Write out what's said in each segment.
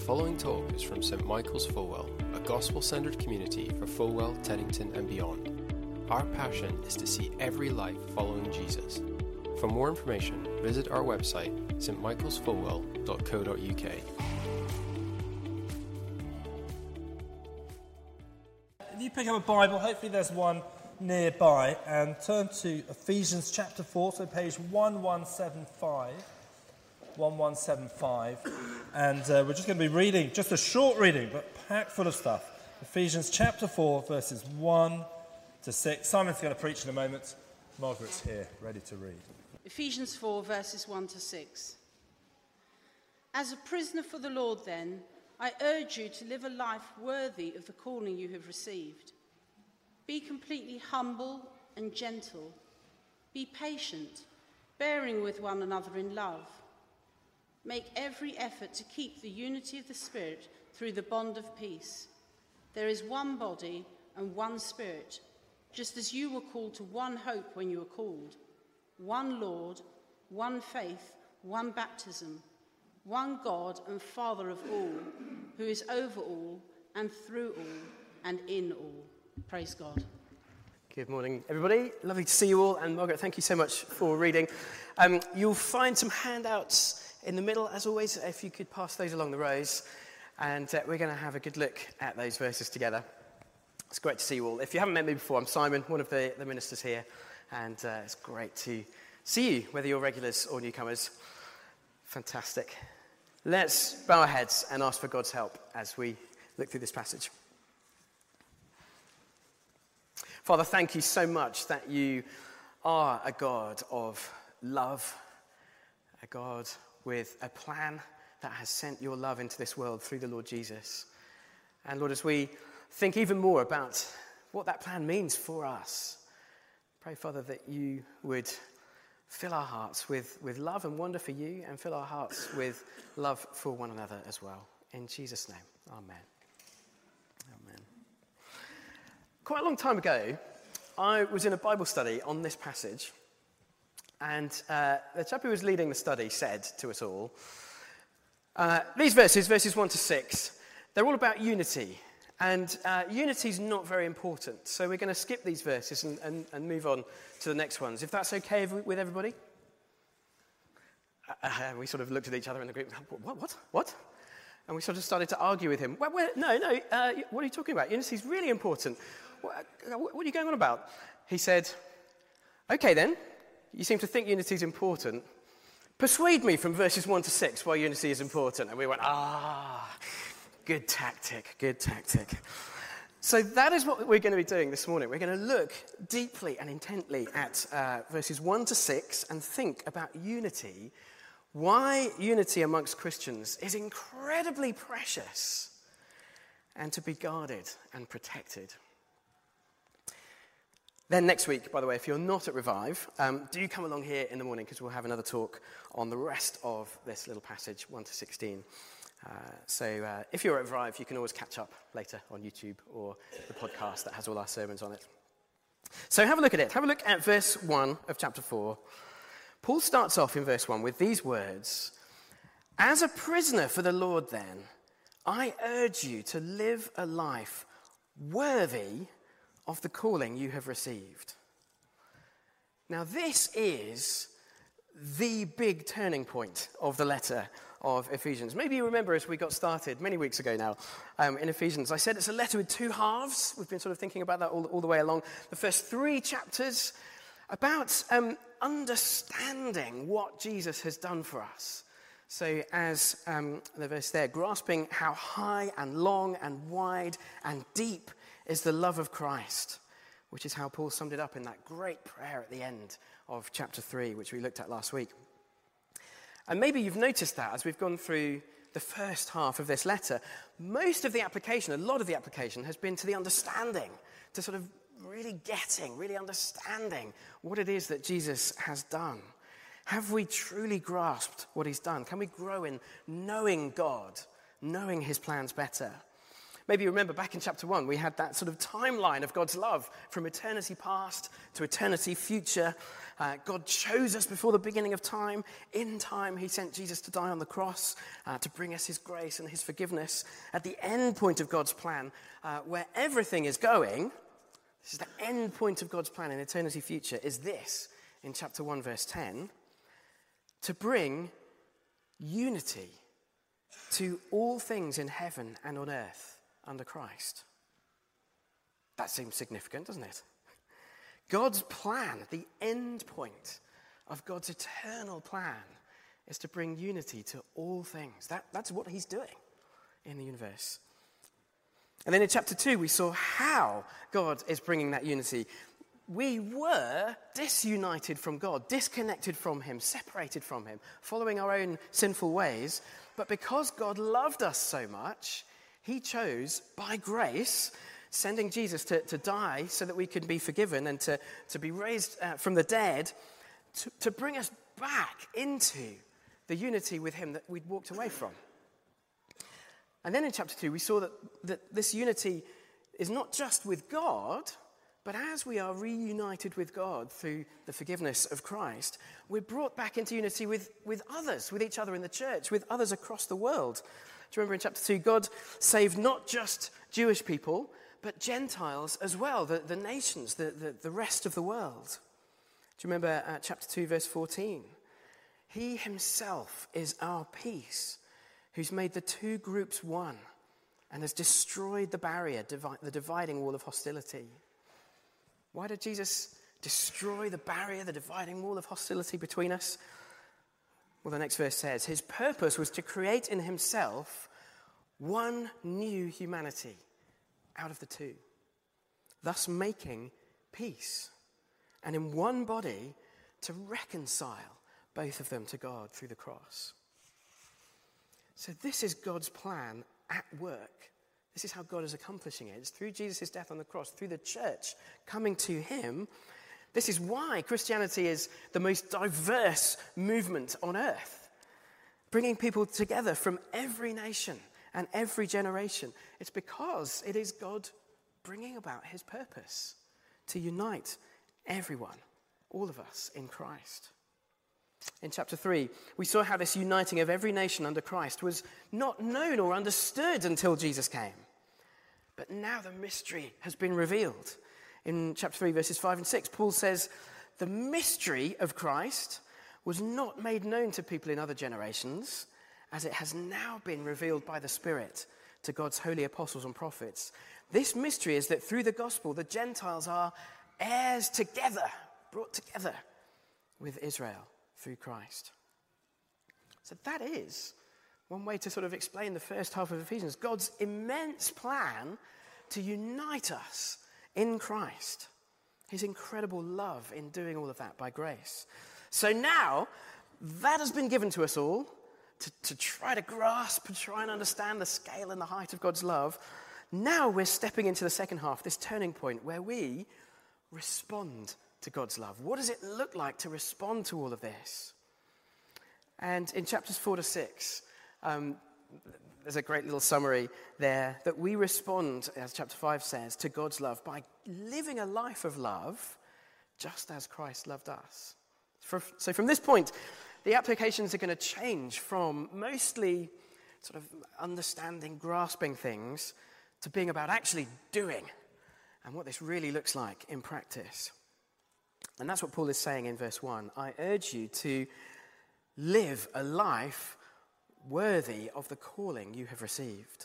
following talk is from St Michael's Fulwell, a gospel-centered community for Fulwell, Teddington and beyond. Our passion is to see every life following Jesus. For more information, visit our website, stmichaelsfulwell.co.uk. If you pick up a Bible, hopefully there's one nearby, and turn to Ephesians chapter 4, so page 1175. 1175. And we're just going to be reading, just a short reading, but packed full of stuff. Ephesians chapter 4, verses 1 to 6. Simon's going to preach in a moment. Margaret's here, ready to read. Ephesians 4, verses 1 to 6. As a prisoner for the Lord, then, I urge you to live a life worthy of the calling you have received. Be completely humble and gentle. Be patient, bearing with one another in love. Make every effort to keep the unity of the Spirit through the bond of peace. There is one body and one Spirit, just as you were called to one hope when you were called. One Lord, one faith, one baptism, one God and Father of all, who is over all and through all and in all. Praise God. Good morning, everybody. Lovely to see you all. And Margaret, thank you so much for reading. You'll find some handouts in the middle, as always, if you could pass those along the rows. And we're going to have a good look at those verses together. It's great to see you all. If you haven't met me before, I'm Simon, one of the ministers here. And it's great to see you, whether you're regulars or newcomers. Fantastic. Let's bow our heads and ask for God's help as we look through this passage. Father, thank you so much that you are a God of love, a God with a plan that has sent your love into this world through the Lord Jesus. And Lord, as we think even more about what that plan means for us, pray, Father, that you would fill our hearts with love and wonder for you, and fill our hearts with love for one another as well. In Jesus' name, amen. Amen. Quite a long time ago, I was in a Bible study on this passage, and the chap who was leading the study said to us all, these verses 1 to 6, they're all about unity. And unity's not very important, so we're going to skip these verses and move on to the next ones, if that's okay with everybody. We sort of looked at each other in the group. What? And we sort of started to argue with him. No, what are you talking about? Unity's really important. What are you going on about? He said, okay then, you seem to think unity's important. Persuade me from verses 1 to 6 why unity is important. And we went, Good tactic. So that is what we're going to be doing this morning. We're going to look deeply and intently at verses 1 to 6 and think about unity, why unity amongst Christians is incredibly precious and to be guarded and protected. Then next week, by the way, if you're not at Revive, do come along here in the morning, because we'll have another talk on the rest of this little passage, 1 to 16. So if you're at Revive, you can always catch up later on YouTube or the podcast that has all our sermons on it. So have a look at it. Have a look at verse 1 of chapter 4. Paul starts off in verse 1 with these words, "As a prisoner for the Lord, then, I urge you to live a life worthy of the calling you have received." Now this is the big turning point of the letter of Ephesians. Maybe you remember as we got started many weeks ago now in Ephesians, I said it's a letter with two halves. We've been sort of thinking about that all the way along. The first 3 chapters about understanding what Jesus has done for us. So as the verse there, grasping how high and long and wide and deep is the love of Christ, which is how Paul summed it up in that great prayer at the end of chapter 3, which we looked at last week. And maybe you've noticed that as we've gone through the first half of this letter, most of the application, a lot of the application, has been to the understanding, to sort of really understanding what it is that Jesus has done. Have we truly grasped what he's done? Can we grow in knowing God, knowing his plans better? Maybe you remember back in chapter 1, we had that sort of timeline of God's love from eternity past to eternity future. God chose us before the beginning of time. In time, he sent Jesus to die on the cross to bring us his grace and his forgiveness. At the end point of God's plan, where everything is going, this is the end point of God's plan in eternity future, is this, in chapter 1, verse 10, to bring unity to all things in heaven and on earth under Christ. That seems significant, doesn't it? God's plan, the end point of God's eternal plan, is to bring unity to all things. That's what he's doing in the universe. And then in chapter 2, we saw how God is bringing that unity. We were disunited from God, disconnected from him, separated from him, following our own sinful ways. But because God loved us so much, he chose, by grace, sending Jesus to die so that we could be forgiven and to be raised from the dead, to bring us back into the unity with him that we'd walked away from. And then in chapter 2, we saw that this unity is not just with God, but as we are reunited with God through the forgiveness of Christ, we're brought back into unity with others, with each other in the church, with others across the world. Do you remember in chapter 2, God saved not just Jewish people, but Gentiles as well, the nations, the rest of the world. Do you remember chapter 2, verse 14? He himself is our peace, who's made the two groups one and has destroyed the barrier, the dividing wall of hostility. Why did Jesus destroy the barrier, the dividing wall of hostility between us? Well, the next verse says, his purpose was to create in himself one new humanity out of the two, thus making peace, and in one body to reconcile both of them to God through the cross. So this is God's plan at work. This is how God is accomplishing it. It's through Jesus' death on the cross, through the church coming to him. This is why Christianity is the most diverse movement on earth, bringing people together from every nation and every generation. It's because it is God bringing about his purpose to unite everyone, all of us, in Christ. In chapter 3, we saw how this uniting of every nation under Christ was not known or understood until Jesus came. But now the mystery has been revealed. In chapter 3, verses 5 and 6, Paul says, the mystery of Christ was not made known to people in other generations, as it has now been revealed by the Spirit to God's holy apostles and prophets. This mystery is that through the gospel, the Gentiles are heirs together, brought together with Israel through Christ. So that is one way to sort of explain the first half of Ephesians, God's immense plan to unite us in Christ. His incredible love in doing all of that by grace. So now, that has been given to us all to try to grasp and try and understand the scale and the height of God's love. Now we're stepping into the second half, this turning point where we respond to God's love. What does it look like to respond to all of this? And in chapters 4 to 6, there's a great little summary there that we respond, as chapter 5 says, to God's love by living a life of love just as Christ loved us. So from this point, the applications are going to change from mostly sort of understanding, grasping things to being about actually doing and what this really looks like in practice. And that's what Paul is saying in verse 1. I urge you to live a life worthy of the calling you have received.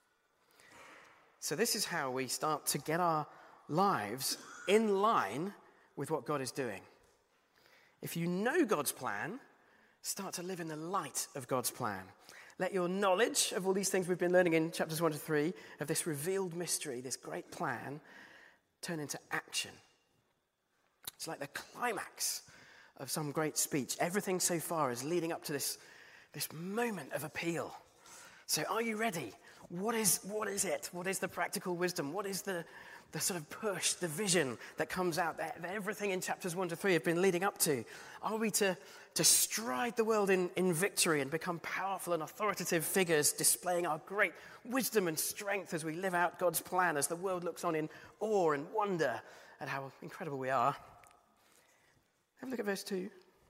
So this is how we start to get our lives in line with what God is doing. If you know God's plan, start to live in the light of God's plan. Let your knowledge of all these things we've been learning in chapters 1 to 3, of this revealed mystery, this great plan, turn into action. It's like the climax of some great speech. Everything so far is leading up to this moment of appeal. So are you ready? What is it? What is the practical wisdom? What is the the sort of push, the vision that comes out, that everything in chapters 1 to 3 have been leading up to? Are we to stride the world in victory and become powerful and authoritative figures, displaying our great wisdom and strength as we live out God's plan, as the world looks on in awe and wonder at how incredible we are? Have a look at verse 2.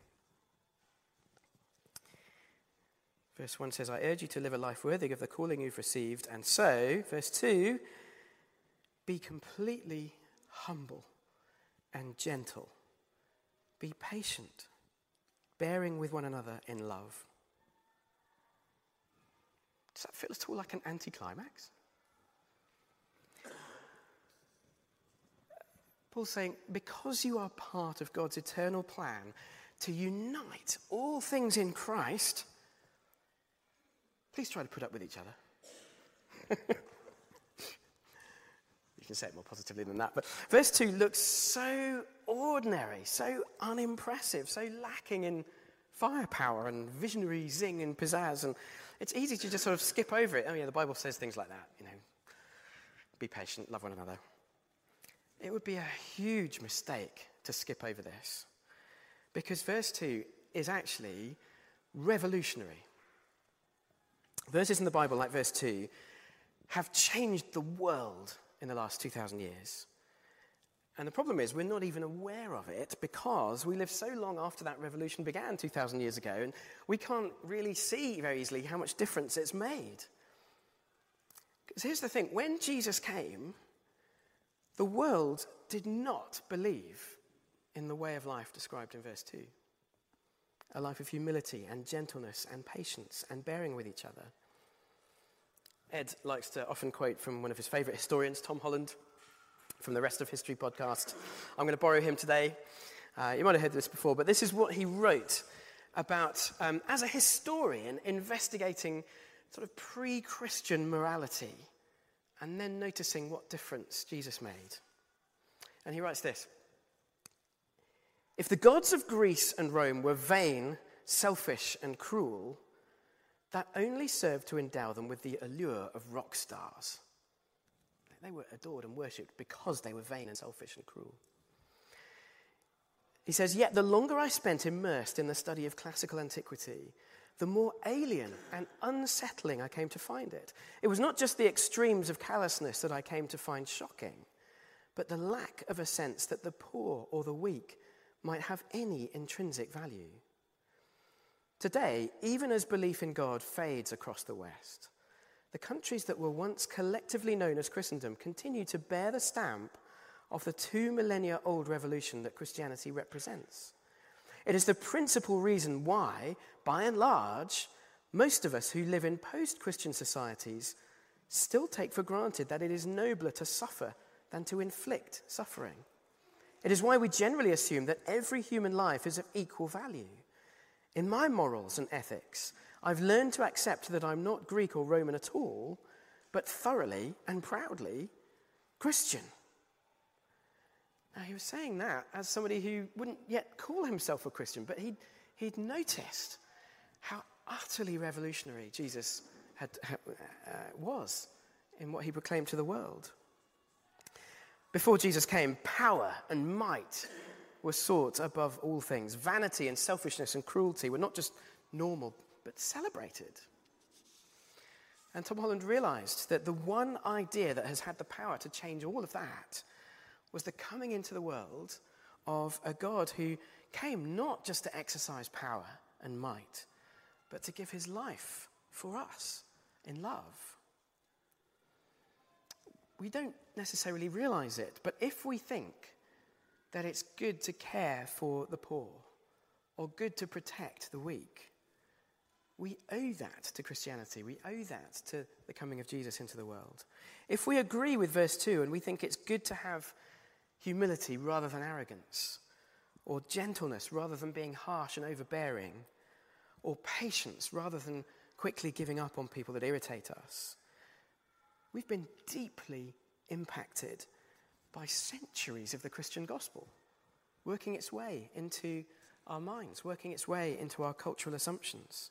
Verse 1 says, I urge you to live a life worthy of the calling you've received. And so, verse 2, be completely humble and gentle. Be patient, bearing with one another in love. Does that feel at all like an anticlimax? Paul's saying, because you are part of God's eternal plan to unite all things in Christ, please try to put up with each other. You can say it more positively than that. But verse 2 looks so ordinary, so unimpressive, so lacking in firepower and visionary zing and pizzazz. And it's easy to just sort of skip over it. Oh yeah, the Bible says things like that, Be patient, love one another. It would be a huge mistake to skip over this, because verse 2 is actually revolutionary. Verses in the Bible, like verse 2, have changed the world in the last 2,000 years. And the problem is we're not even aware of it because we live so long after that revolution began 2,000 years ago, and we can't really see very easily how much difference it's made. Because here's the thing, when Jesus came, the world did not believe in the way of life described in verse 2. A life of humility and gentleness and patience and bearing with each other. Ed likes to often quote from one of his favourite historians, Tom Holland, from the Rest of History podcast. I'm going to borrow him today. You might have heard this before, but this is what he wrote about, as a historian, investigating sort of pre-Christian morality and then noticing what difference Jesus made. And he writes this: if the gods of Greece and Rome were vain, selfish, and cruel, that only served to endow them with the allure of rock stars. They were adored and worshipped because they were vain and selfish and cruel. He says, yet the longer I spent immersed in the study of classical antiquity, the more alien and unsettling I came to find it. It was not just the extremes of callousness that I came to find shocking, but the lack of a sense that the poor or the weak might have any intrinsic value. Today, even as belief in God fades across the West, the countries that were once collectively known as Christendom continue to bear the stamp of the 2 millennia old revolution that Christianity represents. It is the principal reason why, by and large, most of us who live in post-Christian societies still take for granted that it is nobler to suffer than to inflict suffering. It is why we generally assume that every human life is of equal value. In my morals and ethics, I've learned to accept that I'm not Greek or Roman at all, but thoroughly and proudly Christian. Now, he was saying that as somebody who wouldn't yet call himself a Christian, but he'd noticed how utterly revolutionary Jesus was in what he proclaimed to the world. Before Jesus came, power and might were sought above all things. Vanity and selfishness and cruelty were not just normal, but celebrated. And Tom Holland realized that the one idea that has had the power to change all of that was the coming into the world of a God who came not just to exercise power and might, but to give his life for us in love. We don't necessarily realize it, but if we think that it's good to care for the poor or good to protect the weak, we owe that to Christianity. We owe that to the coming of Jesus into the world. If we agree with verse 2 and we think it's good to have humility rather than arrogance, or gentleness rather than being harsh and overbearing, or patience rather than quickly giving up on people that irritate us, we've been deeply impacted by centuries of the Christian gospel, working its way into our minds, working its way into our cultural assumptions.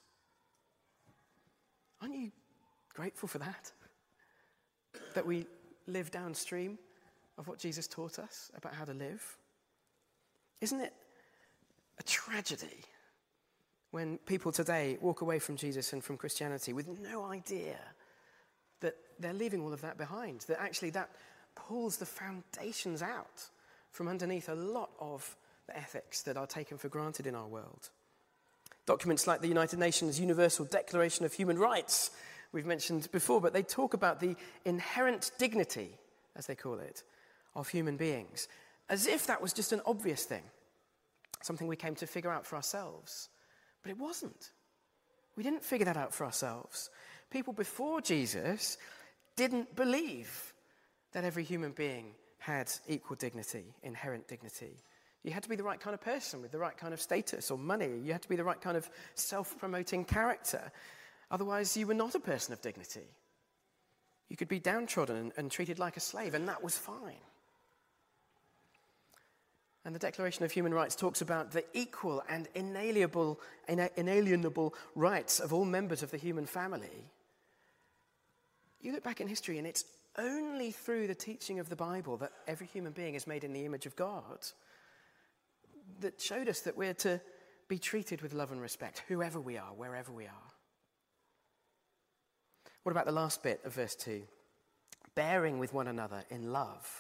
Aren't you grateful for that? That we live downstream of what Jesus taught us about how to live? Isn't it a tragedy when people today walk away from Jesus and from Christianity with no idea that they're leaving all of that behind, that actually that pulls the foundations out from underneath a lot of the ethics that are taken for granted in our world? Documents like the United Nations Universal Declaration of Human Rights, we've mentioned before, but they talk about the inherent dignity, as they call it, of human beings, as if that was just an obvious thing, something we came to figure out for ourselves. But it wasn't. We didn't figure that out for ourselves. People before Jesus didn't believe that every human being had equal dignity, inherent dignity. You had to be the right kind of person with the right kind of status or money. You had to be the right kind of self-promoting character. Otherwise, you were not a person of dignity. You could be downtrodden and treated like a slave, and that was fine. And the Declaration of Human Rights talks about the equal and inalienable rights of all members of the human family. You look back in history, and it's only through the teaching of the Bible that every human being is made in the image of God that showed us that we're to be treated with love and respect, whoever we are, wherever we are. What about the last bit of verse 2? Bearing with one another in love.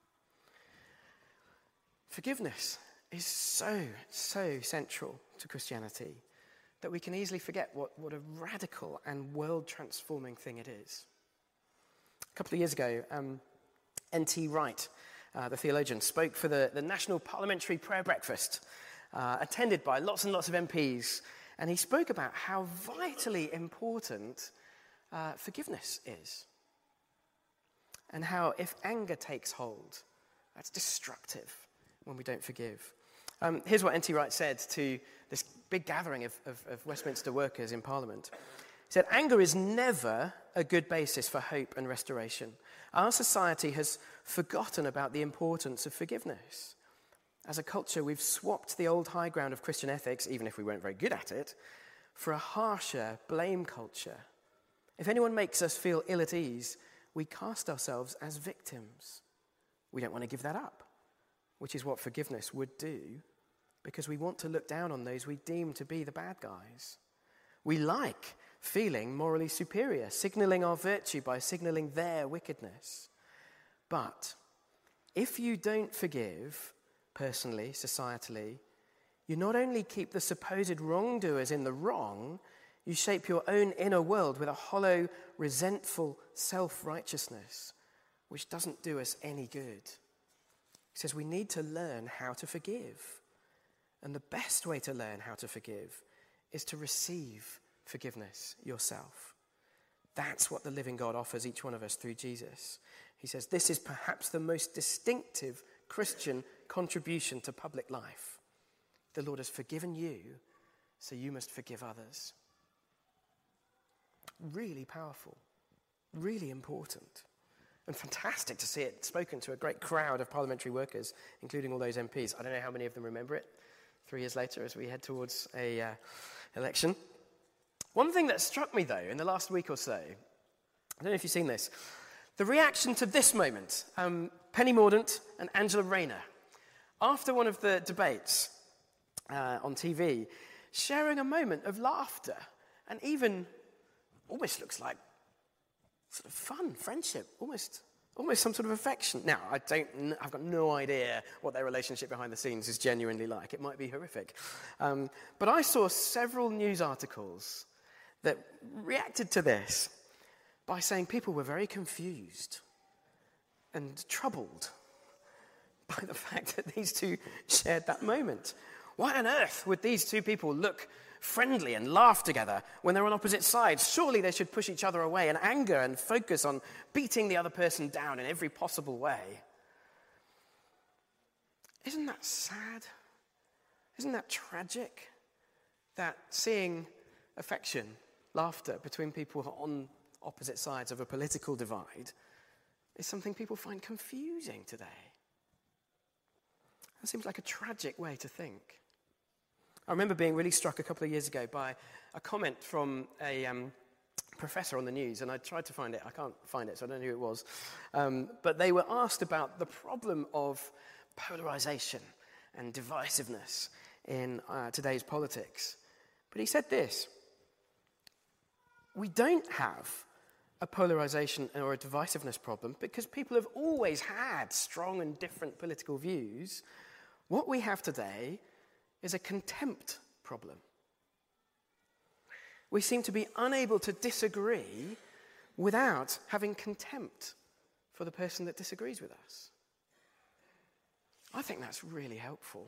Forgiveness is so central to Christianity that we can easily forget what a radical and world-transforming thing it is. A couple of years ago, N.T. Wright, the theologian, spoke for the National Parliamentary Prayer Breakfast, attended by lots and lots of MPs, and he spoke about how vitally important forgiveness is, and how if anger takes hold, that's destructive when we don't forgive. Here's what N.T. Wright said to this big gathering of Westminster workers in Parliament. He said, "Anger is never a good basis for hope and restoration. Our society has forgotten about the importance of forgiveness. As a culture, we've swapped the old high ground of Christian ethics, even if we weren't very good at it, for a harsher blame culture. If anyone makes us feel ill at ease, we cast ourselves as victims. We don't want to give that up, which is what forgiveness would do, because we want to look down on those we deem to be the bad guys. We like feeling morally superior, signaling our virtue by signaling their wickedness. But if you don't forgive, personally, societally, you not only keep the supposed wrongdoers in the wrong, you shape your own inner world with a hollow, resentful self-righteousness, which doesn't do us any good." He says we need to learn how to forgive. And the best way to learn how to forgive is to receive forgiveness yourself. That's what the living God offers each one of us through Jesus. He says this is perhaps the most distinctive Christian contribution to public life. The Lord has forgiven you, so you must forgive others. Really powerful, really important, and fantastic to see it spoken to a great crowd of parliamentary workers, including all those MPs. I don't know how many of them remember it 3 years later as we head towards a election. One thing that struck me, though, in the last week or so, I don't know if you've seen this, the reaction to this moment, Penny Mordaunt and Angela Rayner, after one of the debates on TV, sharing a moment of laughter and even almost looks like sort of fun, friendship, almost some sort of affection. Now, I've got no idea what their relationship behind the scenes is genuinely like. It might be horrific. But I saw several news articles that reacted to this by saying people were very confused and troubled by the fact that these two shared that moment. Why on earth would these two people look friendly and laugh together when they're on opposite sides? Surely they should push each other away in anger and focus on beating the other person down in every possible way. Isn't that sad? Isn't that tragic? That seeing affection, laughter between people on opposite sides of a political divide is something people find confusing today. That seems like a tragic way to think. I remember being really struck a couple of years ago by a comment from a professor on the news, and I tried to find it. I can't find it, so I don't know who it was. But they were asked about the problem of polarization and divisiveness in today's politics. But he said this: we don't have a polarization or a divisiveness problem because people have always had strong and different political views. What we have today is a contempt problem. We seem to be unable to disagree without having contempt for the person that disagrees with us. I think that's really helpful.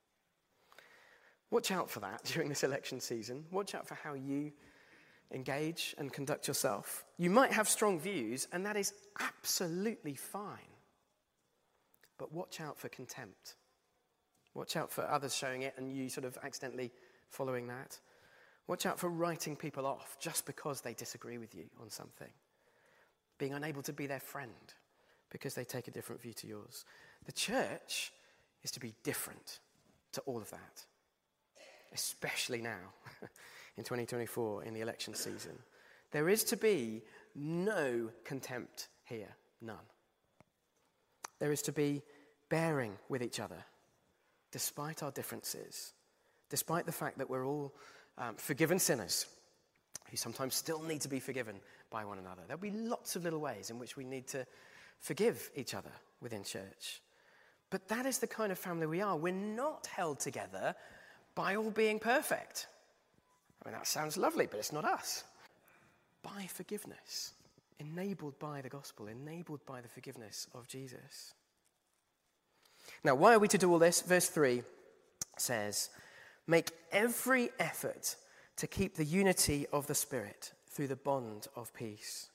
Watch out for that during this election season. Watch out for how you engage and conduct yourself. You might have strong views, and that is absolutely fine. But watch out for contempt. Watch out for others showing it and you sort of accidentally following that. Watch out for writing people off just because they disagree with you on something. Being unable to be their friend because they take a different view to yours. The church is to be different to all of that, especially now in 2024 in the election season. There is to be no contempt here, none. There is to be bearing with each other, despite our differences, despite the fact that we're all forgiven sinners who sometimes still need to be forgiven by one another. There'll be lots of little ways in which we need to forgive each other within church. But that is the kind of family we are. We're not held together by all being perfect. I mean, that sounds lovely, but it's not us. By forgiveness, enabled by the gospel, enabled by the forgiveness of Jesus. Now, why are we to do all this? Verse 3 says, make every effort to keep the unity of the Spirit through the bond of peace.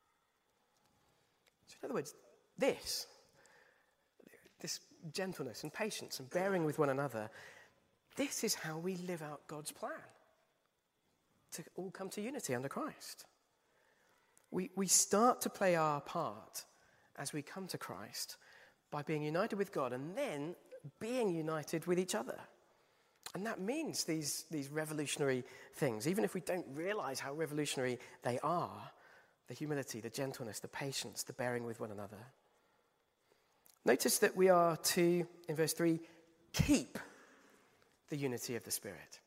So in other words, this gentleness and patience and bearing with one another, this is how we live out God's plan to all come to unity under Christ. We start to play our part as we come to Christ by being united with God and then being united with each other. And that means these revolutionary things, even if we don't realize how revolutionary they are, the humility, the gentleness, the patience, the bearing with one another. Notice that we are to, in verse 3, keep the unity of the Spirit.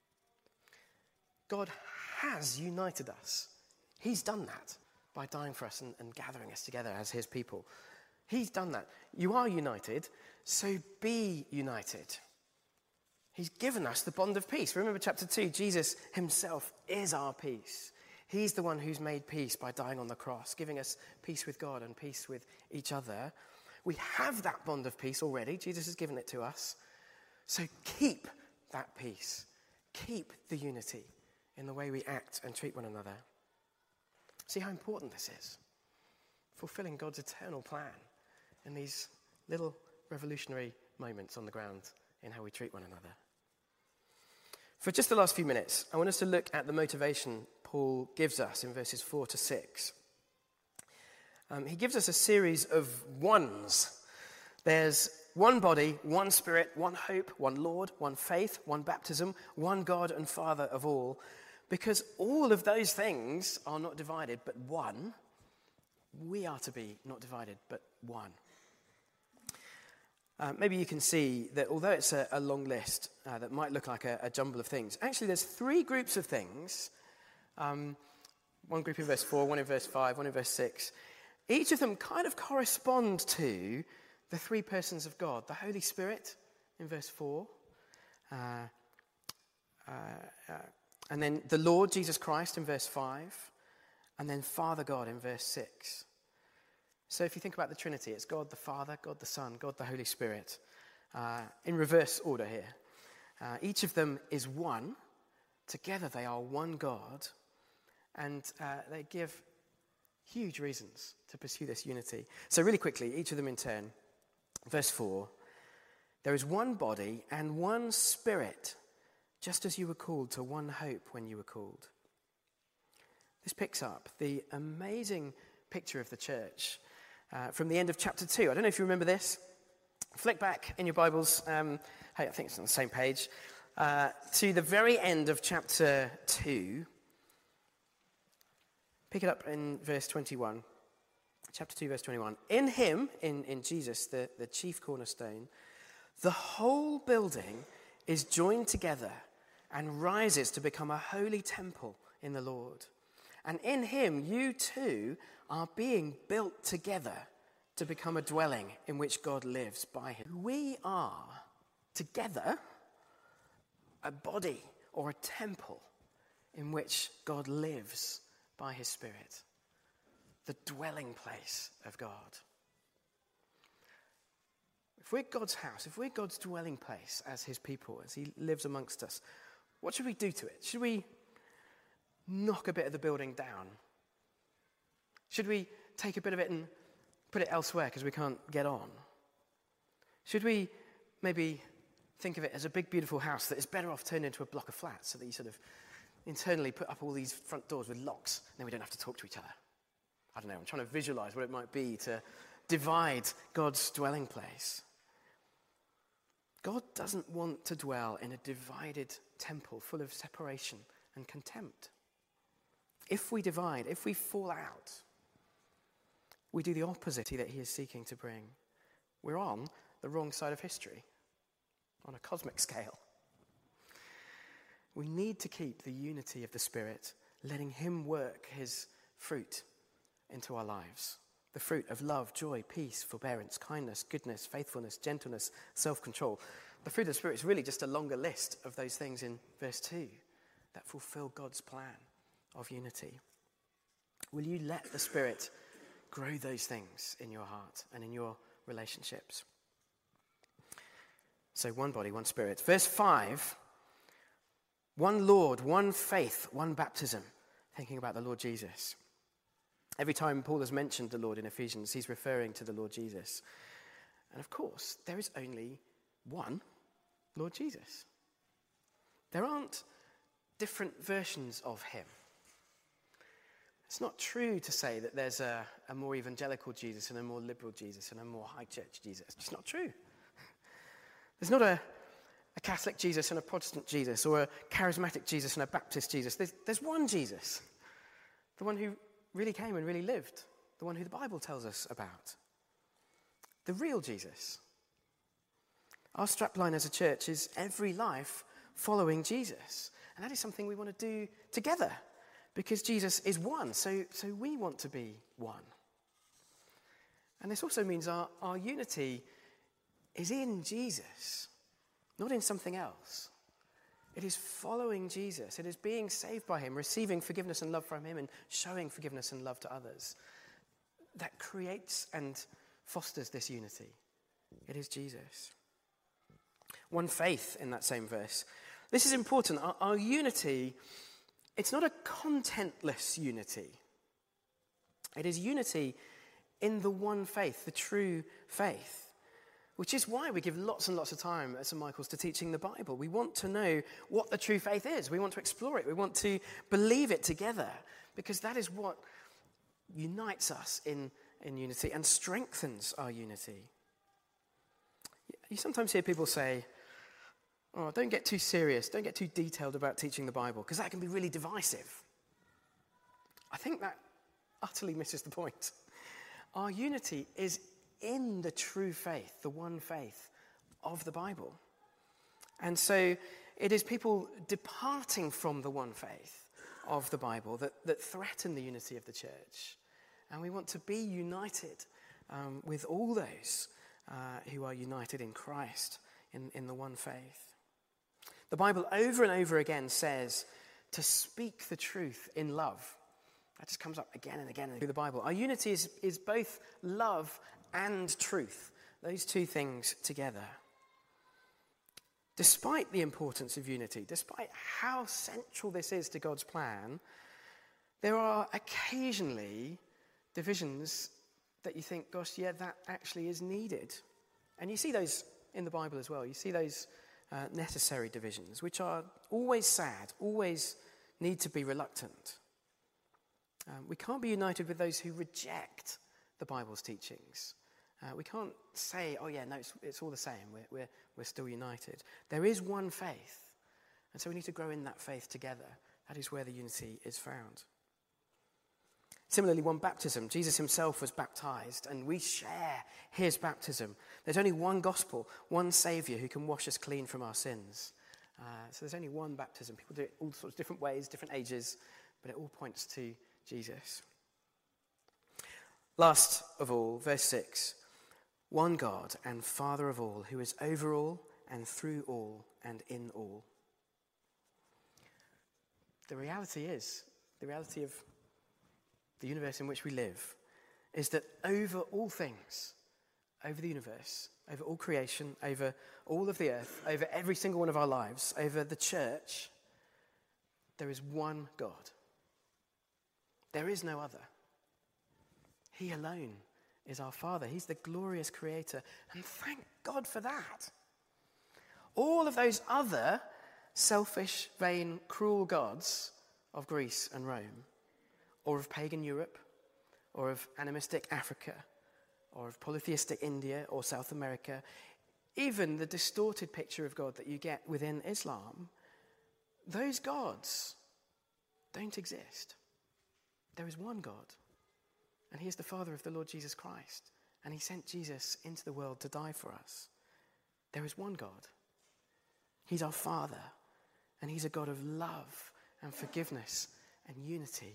God has united us. He's done that by dying for us and gathering us together as his people. He's done that. You are united, so be united. He's given us the bond of peace. Remember chapter 2, Jesus himself is our peace. He's the one who's made peace by dying on the cross, giving us peace with God and peace with each other. We have that bond of peace already. Jesus has given it to us. So keep that peace. Keep the unity in the way we act and treat one another. See how important this is? Fulfilling God's eternal plan in these little revolutionary moments on the ground in how we treat one another. For just the last few minutes, I want us to look at the motivation Paul gives us in verses 4 to 6. He gives us a series of ones. There's one body, one spirit, one hope, one Lord, one faith, one baptism, one God and Father of all. Because all of those things are not divided, but one. We are to be not divided, but one. Maybe you can see that although it's a long list that might look like a jumble of things, actually there's three groups of things. One group in verse 4, one in verse 5, one in verse 6. Each of them kind of correspond to the three persons of God. The Holy Spirit in verse 4. And then the Lord Jesus Christ in verse 5. And then Father God in verse 6. So if you think about the Trinity, it's God the Father, God the Son, God the Holy Spirit. In reverse order here. Each of them is one. Together they are one God. And they give huge reasons to pursue this unity. So really quickly, each of them in turn. Verse 4. There is one body and one Spirit, just as you were called to one hope when you were called. This picks up the amazing picture of the church from the end of chapter 2. I don't know if you remember this. Flick back in your Bibles. Hey, I think it's on the same page. To the very end of chapter 2. Pick it up in verse 21. Chapter 2, verse 21. In him, in Jesus, the chief cornerstone, the whole building is joined together and rises to become a holy temple in the Lord. And in him, you too are being built together to become a dwelling in which God lives by him. We are together a body or a temple in which God lives by his Spirit. The dwelling place of God. If we're God's house, if we're God's dwelling place as his people, as he lives amongst us, what should we do to it? Should we knock a bit of the building down? Should we take a bit of it and put it elsewhere because we can't get on? Should we maybe think of it as a big, beautiful house that is better off turned into a block of flats so that you sort of internally put up all these front doors with locks and then we don't have to talk to each other? I don't know, I'm trying to visualize what it might be to divide God's dwelling place. God doesn't want to dwell in a divided temple full of separation and contempt. If we divide, if we fall out, we do the opposite that he is seeking to bring. We're on the wrong side of history, on a cosmic scale. We need to keep the unity of the Spirit, letting him work his fruit into our lives. The fruit of love, joy, peace, forbearance, kindness, goodness, faithfulness, gentleness, self-control. The fruit of the Spirit is really just a longer list of those things in verse 2 that fulfill God's plan of unity. Will you let the Spirit grow those things in your heart and in your relationships? So one body, one Spirit. Verse 5, one Lord, one faith, one baptism. Thinking about the Lord Jesus. Every time Paul has mentioned the Lord in Ephesians, he's referring to the Lord Jesus. And of course, there is only one Lord Jesus. There aren't different versions of him. It's not true to say that there's a more evangelical Jesus and a more liberal Jesus and a more high church Jesus. It's just not true. There's not a Catholic Jesus and a Protestant Jesus or a charismatic Jesus and a Baptist Jesus. There's one Jesus, the one who really came and really lived, the one who the Bible tells us about, the real Jesus. Our strapline as a church is every life following Jesus, and that is something we want to do together because Jesus is one, so we want to be one. And this also means our unity is in Jesus, not in something else. It is following Jesus. It is being saved by him, receiving forgiveness and love from him, and showing forgiveness and love to others that creates and fosters this unity. It is Jesus. One faith in that same verse. This is important. Our unity, it's not a contentless unity. It is unity in the one faith, the true faith. Which is why we give lots and lots of time at St. Michael's to teaching the Bible. We want to know what the true faith is. We want to explore it. We want to believe it together because that is what unites us in unity and strengthens our unity. You sometimes hear people say, oh, don't get too serious, don't get too detailed about teaching the Bible because that can be really divisive. I think that utterly misses the point. Our unity is in the true faith, the one faith of the Bible. And so it is people departing from the one faith of the Bible that threaten the unity of the church. And we want to be united with all those who are united in Christ, in the one faith. The Bible over and over again says to speak the truth in love. That just comes up again and again through the Bible. Our unity is both love and truth, those two things together. Despite the importance of unity, despite how central this is to God's plan, there are occasionally divisions that you think, gosh, yeah, that actually is needed. And you see those in the Bible as well. You see those necessary divisions, which are always sad, always need to be reluctant. We can't be united with those who reject the Bible's teachings. We can't say, oh yeah, no, it's all the same. We're still united. There is one faith, and so we need to grow in that faith together. That is where the unity is found. Similarly, one baptism. Jesus himself was baptized, and we share his baptism. There's only one gospel, one Saviour who can wash us clean from our sins. So there's only one baptism. People do it all sorts of different ways, different ages, but it all points to Jesus. Last of all, verse 6. One God and Father of all, who is over all and through all and in all. The reality of the universe in which we live, is that over all things, over the universe, over all creation, over all of the earth, over every single one of our lives, over the church, there is one God. There is no other. He alone is our Father. He's the glorious creator, and thank God for that. All of those other selfish, vain, cruel gods of Greece and Rome, or of pagan Europe, or of animistic Africa, or of polytheistic India or South America, even the distorted picture of God that you get within Islam, those gods don't exist. There is one God, and he is the Father of the Lord Jesus Christ, and he sent Jesus into the world to die for us. There is one God. He's our Father, and he's a God of love and forgiveness and unity.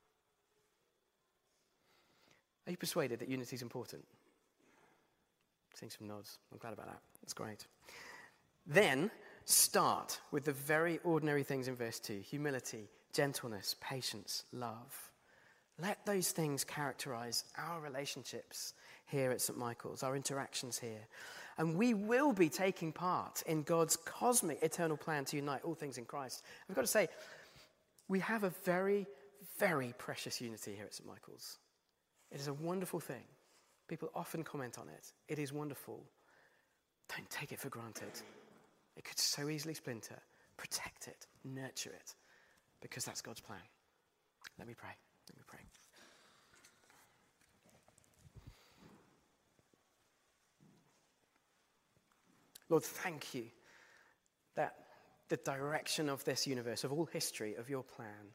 Are you persuaded that unity is important? Seeing some nods. I'm glad about that. That's great. Then start with the very ordinary things in verse 2. Humility, gentleness, patience, love. Let those things characterize our relationships here at St. Michael's, our interactions here. And we will be taking part in God's cosmic eternal plan to unite all things in Christ. I've got to say, we have a very, very precious unity here at St. Michael's. It is a wonderful thing. People often comment on it. It is wonderful. Don't take it for granted. It could so easily splinter. Protect it. Nurture it. Because that's God's plan. Let me pray. Lord, thank you that the direction of this universe, of all history, of your plan,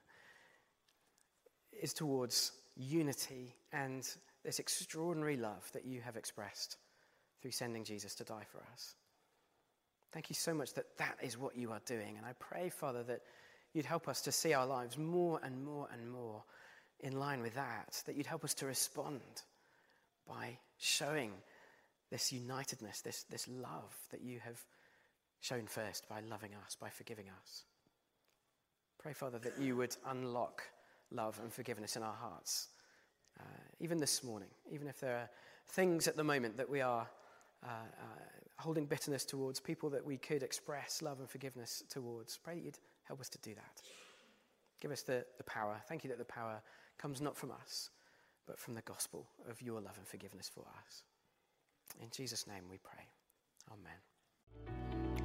is towards unity and this extraordinary love that you have expressed through sending Jesus to die for us. Thank you so much that that is what you are doing. And I pray, Father, that you'd help us to see our lives more and more and more in line with that, that you'd help us to respond by showing this unitedness, this love that you have shown first by loving us, by forgiving us. Pray, Father, that you would unlock love and forgiveness in our hearts. Even this morning, even if there are things at the moment that we are holding bitterness towards, people that we could express love and forgiveness towards, pray that you'd help us to do that. Give us the power. Thank you that the power comes not from us, but from the gospel of your love and forgiveness for us. In Jesus' name we pray. Amen.